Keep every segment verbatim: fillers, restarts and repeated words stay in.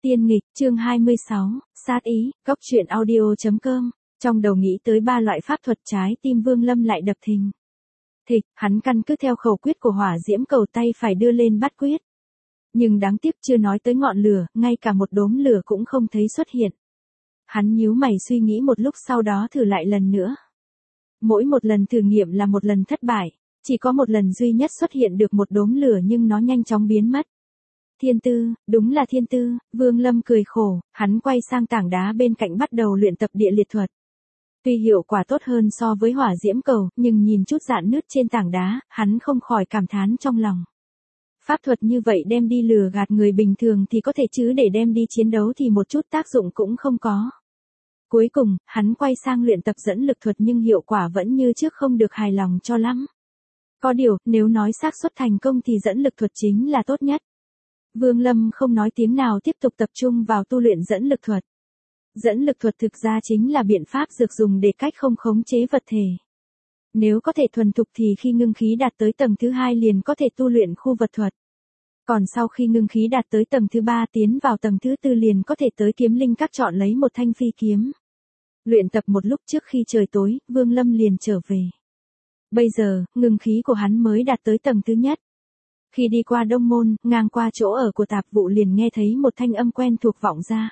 Tiên nghịch, chương hai mươi sáu, sát ý, góc truyện audio.com, trong đầu nghĩ tới ba loại pháp thuật trái tim Vương Lâm lại đập thình thịch, hắn căn cứ theo khẩu quyết của hỏa diễm cầu tay phải đưa lên bắt quyết. Nhưng đáng tiếc chưa nói tới ngọn lửa, ngay cả một đốm lửa cũng không thấy xuất hiện. Hắn nhíu mày suy nghĩ một lúc sau đó thử lại lần nữa. Mỗi một lần thử nghiệm là một lần thất bại, chỉ có một lần duy nhất xuất hiện được một đốm lửa nhưng nó nhanh chóng biến mất. Thiên tư, đúng là thiên tư, Vương Lâm cười khổ, hắn quay sang tảng đá bên cạnh bắt đầu luyện tập địa liệt thuật. Tuy hiệu quả tốt hơn so với hỏa diễm cầu, nhưng nhìn chút rạn nứt trên tảng đá, hắn không khỏi cảm thán trong lòng. Pháp thuật như vậy đem đi lừa gạt người bình thường thì có thể chứ để đem đi chiến đấu thì một chút tác dụng cũng không có. Cuối cùng, hắn quay sang luyện tập dẫn lực thuật nhưng hiệu quả vẫn như trước không được hài lòng cho lắm. Có điều, nếu nói xác suất thành công thì dẫn lực thuật chính là tốt nhất. Vương Lâm không nói tiếng nào tiếp tục tập trung vào tu luyện dẫn lực thuật. Dẫn lực thuật thực ra chính là biện pháp dược dùng để cách không khống chế vật thể. Nếu có thể thuần thục thì khi ngưng khí đạt tới tầng thứ hai liền có thể tu luyện khu vật thuật. Còn sau khi ngưng khí đạt tới tầng thứ ba tiến vào tầng thứ tư liền có thể tới kiếm linh các chọn lấy một thanh phi kiếm. Luyện tập một lúc trước khi trời tối, Vương Lâm liền trở về. Bây giờ, ngưng khí của hắn mới đạt tới tầng thứ nhất. Khi đi qua Đông Môn, ngang qua chỗ ở của tạp vụ liền nghe thấy một thanh âm quen thuộc vọng ra.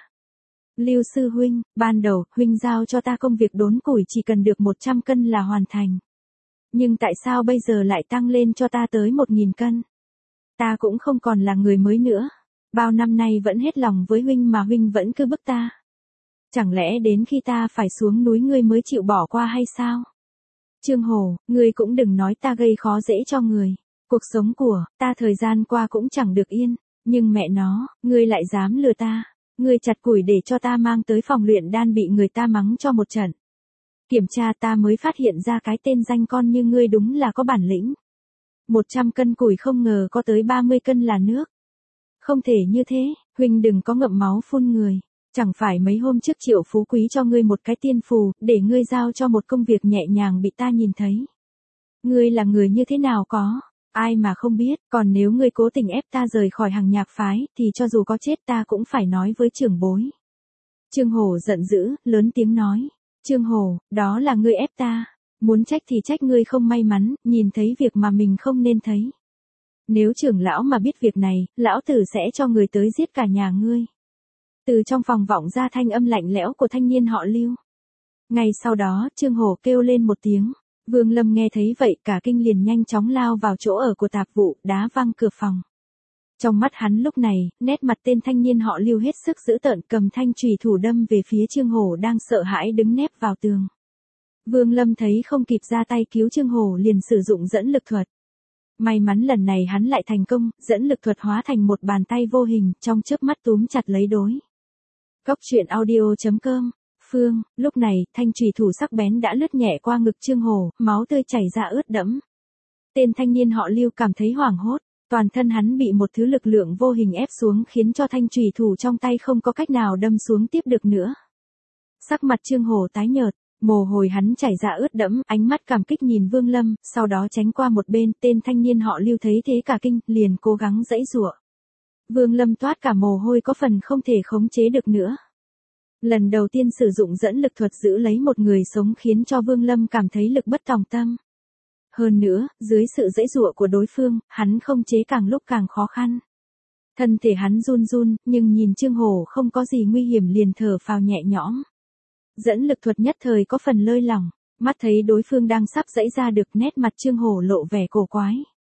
Lưu sư huynh, ban đầu, huynh giao cho ta công việc đốn củi chỉ cần được một trăm cân là hoàn thành. Nhưng tại sao bây giờ lại tăng lên cho ta tới một nghìn cân? Ta cũng không còn là người mới nữa. Bao năm nay vẫn hết lòng với huynh mà huynh vẫn cứ bức ta. Chẳng lẽ đến khi ta phải xuống núi ngươi mới chịu bỏ qua hay sao? Trương Hổ, ngươi cũng đừng nói ta gây khó dễ cho người. Cuộc sống của ta thời gian qua cũng chẳng được yên, nhưng mẹ nó, ngươi lại dám lừa ta. Ngươi chặt củi để cho ta mang tới phòng luyện đan bị người ta mắng cho một trận. Kiểm tra ta mới phát hiện ra cái tên danh con như ngươi đúng là có bản lĩnh. một trăm cân củi không ngờ có tới ba mươi cân là nước. Không thể như thế, huynh đừng có ngậm máu phun người. Chẳng phải mấy hôm trước Triệu Phú Quý cho ngươi một cái tiên phù, để ngươi giao cho một công việc nhẹ nhàng bị ta nhìn thấy. Ngươi là người như thế nào có, ai mà không biết, còn nếu ngươi cố tình ép ta rời khỏi hàng nhạc phái, thì cho dù có chết ta cũng phải nói với trưởng bối. Trương Hổ giận dữ, lớn tiếng nói. Trương Hổ, đó là ngươi ép ta. Muốn trách thì trách ngươi không may mắn, nhìn thấy việc mà mình không nên thấy. Nếu trưởng lão mà biết việc này, lão tử sẽ cho người tới giết cả nhà ngươi. Từ trong phòng vọng ra thanh âm lạnh lẽo của thanh niên họ Lưu. Ngay sau đó, Trương Hổ kêu lên một tiếng. Vương Lâm nghe thấy vậy cả kinh liền nhanh chóng lao vào chỗ ở của tạp vụ, đá văng cửa phòng. Trong mắt hắn lúc này, nét mặt tên thanh niên họ Lưu hết sức dữ tợn cầm thanh chùy thủ đâm về phía Trương Hổ đang sợ hãi đứng nép vào tường. Vương Lâm thấy không kịp ra tay cứu Trương Hổ liền sử dụng dẫn lực thuật. May mắn lần này hắn lại thành công, dẫn lực thuật hóa thành một bàn tay vô hình, trong chớp mắt túm chặt lấy đối. Góc truyện audio.com, Phương, lúc này, thanh chùy thủ sắc bén đã lướt nhẹ qua ngực Trương Hổ, máu tươi chảy ra ướt đẫm. Tên thanh niên họ Lưu cảm thấy hoảng hốt, toàn thân hắn bị một thứ lực lượng vô hình ép xuống khiến cho thanh chùy thủ trong tay không có cách nào đâm xuống tiếp được nữa. Sắc mặt Trương Hổ tái nhợt, mồ hôi hắn chảy ra ướt đẫm, ánh mắt cảm kích nhìn Vương Lâm, sau đó tránh qua một bên, tên thanh niên họ Lưu thấy thế cả kinh, liền cố gắng giãy giụa. Vương Lâm toát cả mồ hôi có phần không thể khống chế được nữa. Lần đầu tiên sử dụng dẫn lực thuật giữ lấy một người sống khiến cho Vương Lâm cảm thấy lực bất tòng tâm. Hơn nữa, dưới sự giãy giụa của đối phương, hắn không chế càng lúc càng khó khăn. Thân thể hắn run run, nhưng nhìn Trương Hổ không có gì nguy hiểm liền thở phào nhẹ nhõm. Dẫn lực thuật nhất thời có phần lơi lỏng, mắt thấy đối phương đang sắp giãy ra được nét mặt Trương Hổ lộ vẻ cổ quái.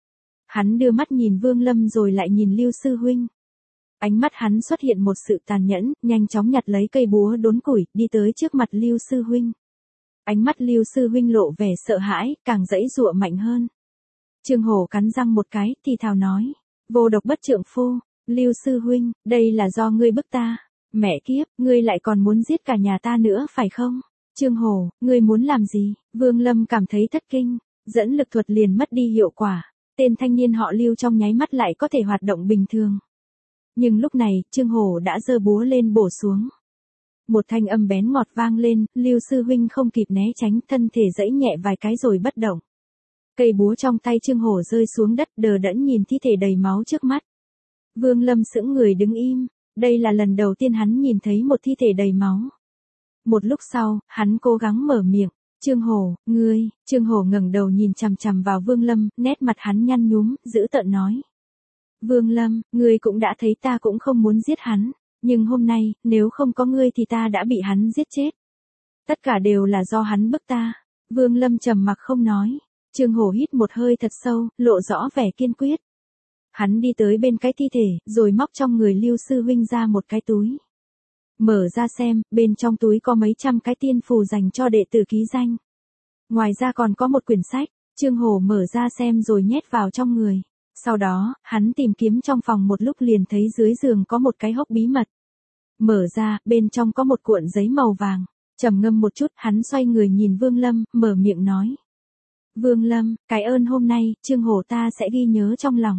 Hắn đưa mắt nhìn Vương Lâm rồi lại nhìn Lưu sư huynh. Ánh mắt hắn xuất hiện một sự tàn nhẫn, nhanh chóng nhặt lấy cây búa đốn củi, đi tới trước mặt Lưu sư huynh. Ánh mắt Lưu sư huynh lộ vẻ sợ hãi, càng giãy giụa mạnh hơn. Trương Hổ cắn răng một cái, thì thào nói, vô độc bất trượng phu, Lưu sư huynh, đây là do ngươi bức ta. Mẹ kiếp, ngươi lại còn muốn giết cả nhà ta nữa phải không? Trương Hổ, ngươi muốn làm gì? Vương Lâm cảm thấy thất kinh, dẫn lực thuật liền mất đi hiệu quả. Tên thanh niên họ Lưu trong nháy mắt lại có thể hoạt động bình thường. Nhưng lúc này, Trương Hổ đã giơ búa lên bổ xuống. Một thanh âm bén ngọt vang lên, Lưu sư huynh không kịp né tránh, thân thể giãy nhẹ vài cái rồi bất động. Cây búa trong tay Trương Hổ rơi xuống đất, đờ đẫn nhìn thi thể đầy máu trước mắt. Vương Lâm sững người đứng im. Đây là lần đầu tiên hắn nhìn thấy một thi thể đầy máu. Một lúc sau, hắn cố gắng mở miệng. Trương Hổ, ngươi, Trương Hổ ngẩng đầu nhìn chằm chằm vào Vương Lâm, nét mặt hắn nhăn nhúm, dữ tợn nói. Vương Lâm, ngươi cũng đã thấy ta cũng không muốn giết hắn, nhưng hôm nay, nếu không có ngươi thì ta đã bị hắn giết chết. Tất cả đều là do hắn bức ta. Vương Lâm trầm mặc không nói. Trương Hổ hít một hơi thật sâu, lộ rõ vẻ kiên quyết. Hắn đi tới bên cái thi thể, rồi móc trong người Lưu sư huynh ra một cái túi. Mở ra xem, bên trong túi có mấy trăm cái tiên phù dành cho đệ tử ký danh. Ngoài ra còn có một quyển sách, Trương Hổ mở ra xem rồi nhét vào trong người. Sau đó, hắn tìm kiếm trong phòng một lúc liền thấy dưới giường có một cái hốc bí mật. Mở ra, bên trong có một cuộn giấy màu vàng. Trầm ngâm một chút, hắn xoay người nhìn Vương Lâm, mở miệng nói. Vương Lâm, cái ơn hôm nay, Trương Hổ ta sẽ ghi nhớ trong lòng.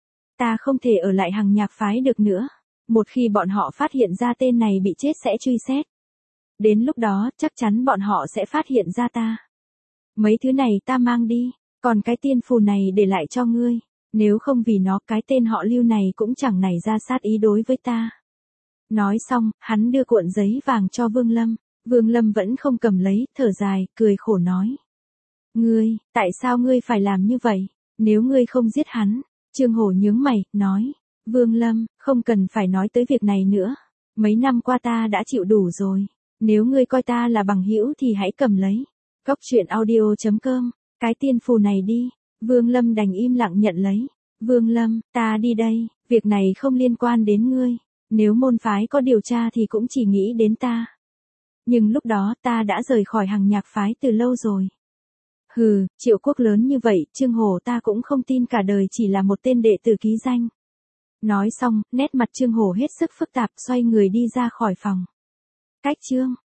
Ta không thể ở lại Hằng Nhạc phái được nữa. Một khi bọn họ phát hiện ra tên này bị chết sẽ truy xét. Đến lúc đó, chắc chắn bọn họ sẽ phát hiện ra ta. Mấy thứ này ta mang đi, còn cái tiên phù này để lại cho ngươi. Nếu không vì nó, cái tên họ Lưu này cũng chẳng nảy ra sát ý đối với ta. Nói xong, hắn đưa cuộn giấy vàng cho Vương Lâm. Vương Lâm vẫn không cầm lấy, thở dài, cười khổ nói. Ngươi, tại sao ngươi phải làm như vậy? Nếu ngươi không giết hắn. Trương Hổ nhướng mày, nói. Vương Lâm, không cần phải nói tới việc này nữa. Mấy năm qua ta đã chịu đủ rồi. Nếu ngươi coi ta là bằng hữu thì hãy cầm lấy. Cốc truyện audio chấm com, cái tiên phù này đi. Vương Lâm đành im lặng nhận lấy. Vương Lâm, ta đi đây, việc này không liên quan đến ngươi. Nếu môn phái có điều tra thì cũng chỉ nghĩ đến ta. Nhưng lúc đó ta đã rời khỏi Hằng Nhạc phái từ lâu rồi. Hừ, Triệu Quốc lớn như vậy, Trương Hổ ta cũng không tin cả đời chỉ là một tên đệ tử ký danh. Nói xong, nét mặt Trương Hổ hết sức phức tạp, xoay người đi ra khỏi phòng. Cách chương